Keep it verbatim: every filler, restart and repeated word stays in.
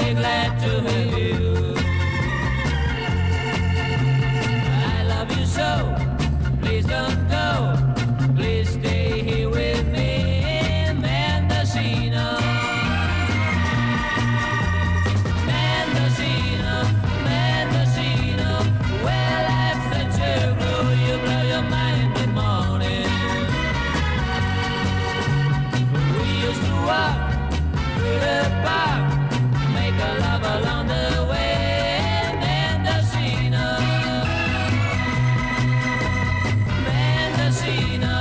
be glad to have you. I love you so, please don't go. Please stay here with me in Mendocino. Mendocino, Mendocino, where life's a turbo, you blow your mind in the morning. We used to walk through the park, make a love along the way in Mendocino. Mendocino.